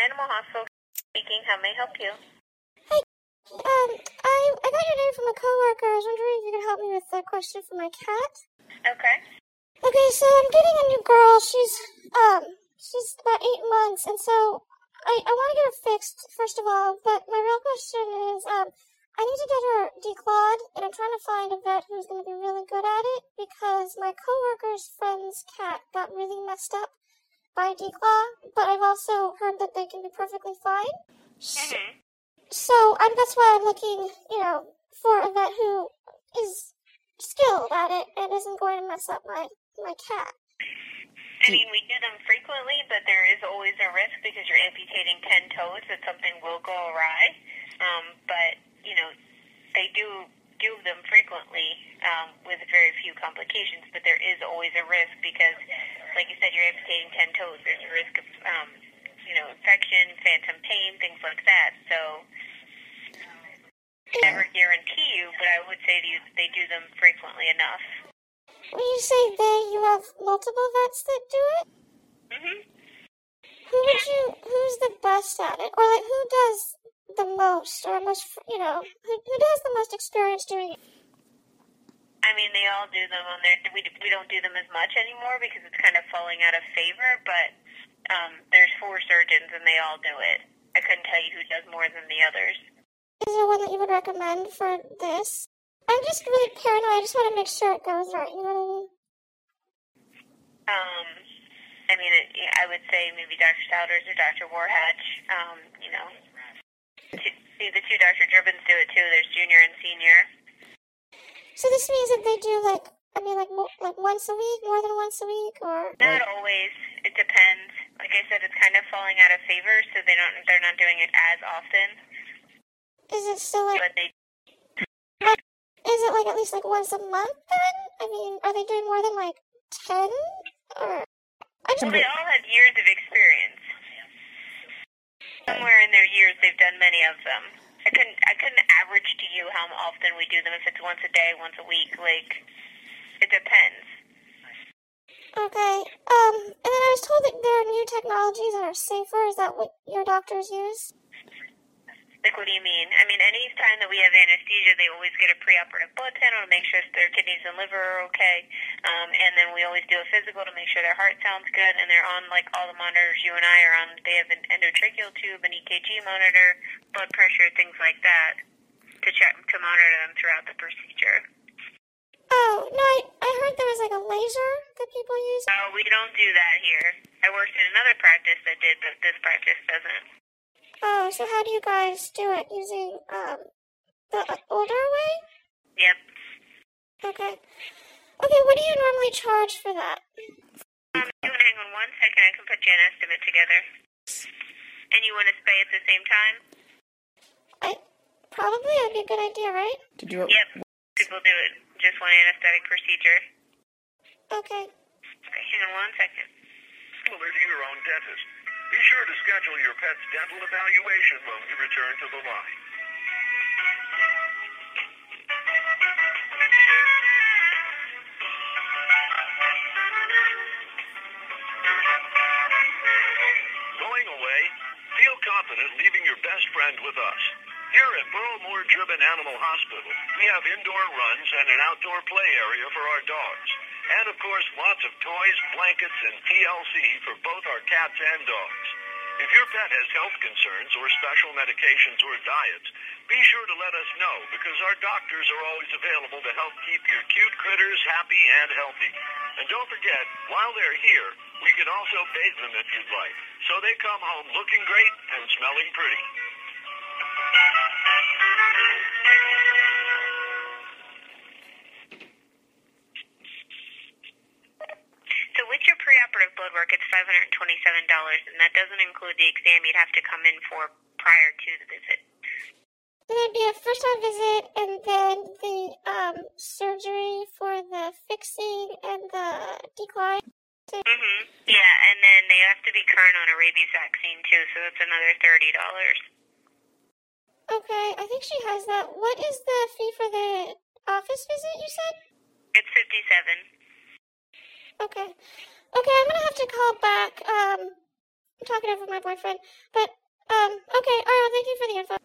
Animal Hospital speaking. How may I help you? Hi. I got your name from a coworker. I was wondering if you could help me with a question for my cat. Okay. Okay, so I'm getting a new girl. She's about 8 months, and so I want to get her fixed, first of all, but my real question is, I need to get her declawed, and I'm trying to find a vet who's going to be really good at it, because my coworker's friend's cat got really messed up by declaw, but I've also heard that they can be perfectly fine. So that's why I'm looking, for a vet who is skilled at it and isn't going to mess up my cat. I mean, we do them frequently, but there is always a risk because you're amputating 10 toes that something will go awry. But, they do them frequently with very few complications, but there is always a risk because, like you said, you're amputating 10 toes. There's a risk of, infection, phantom pain, things like that. So, I never guarantee you, but I would say to you that they do them frequently enough. When you say you have multiple vets that do it? Mm-hmm. Who's the best at it? Or, who does the most, or most, who has the most experience doing it? I mean, they all do them on their, we don't do them as much anymore because it's kind of falling out of favor, but there's 4 surgeons and they all do it. I couldn't tell you who does more than the others. Is there one that you would recommend for this? I'm just really paranoid. I just want to make sure it goes right, you know what I mean? I would say maybe Dr. Souders or Dr. Warhatch, the 2 Dr. Dribbins do it too. There's junior and senior. So this means that they do, once a week, more than once a week, or? Not always. It depends. Like I said, it's kind of falling out of favor, so they're not doing it as often. Is it still But they... Is it at least once a month then? I mean, are they doing more than 10? Or Well, they all have years of experience. Somewhere in their years, they've done many of them. I couldn't average to you how often we do them. If it's once a day, once a week, it depends. Okay. And then I was told that there are new technologies that are safer. Is that what your doctors use? What do you mean? I mean, any time that we have anesthesia, they always get a preoperative blood panel to make sure their kidneys and liver are okay. And then we always do a physical to make sure their heart sounds good. And they're on, all the monitors you and I are on. They have an endotracheal tube, an EKG monitor, blood pressure, things like that to monitor them throughout the procedure. Oh, no, I heard there was, a laser that people use. Oh, we don't do that here. I worked in another practice that did, but this practice doesn't. Oh, so how do you guys do it? Using, the older way? Yep. Okay. Okay, what do you normally charge for that? You want to hang on 1 second? I can put you an estimate together. And you want to spay at the same time? Probably, that'd be a good idea, right? To do it? Yep. People do it. Just one anesthetic procedure. Okay. Okay, hang on 1 second. Similar to your own dentist. Be sure to schedule your pet's dental evaluation when you return to the line. Going away? Feel confident leaving your best friend with us. Here at Burl Moore Dribbin Animal Hospital, we have indoor runs and an outdoor play area for our dogs. And, of course, lots of toys, blankets, and TLC for both our cats and dogs. If your pet has health concerns or special medications or diets, be sure to let us know because our doctors are always available to help keep your cute critters happy and healthy. And don't forget, while they're here, we can also bathe them if you'd like, so they come home looking great and smelling pretty. So with your preoperative blood work, it's $527, and that doesn't include the exam you'd have to come in for prior to the visit. So there'd be a first-time visit, and then the surgery for the fixing and the decline. Mm-hmm. Yeah, and then they have to be current on a rabies vaccine too, so that's another $30. Okay, I think she has that. What is the fee for the office visit, you said? It's $57. Okay. Okay, I'm gonna have to call back. I'm talk it over with my boyfriend. But, okay, alright, well, thank you for the info.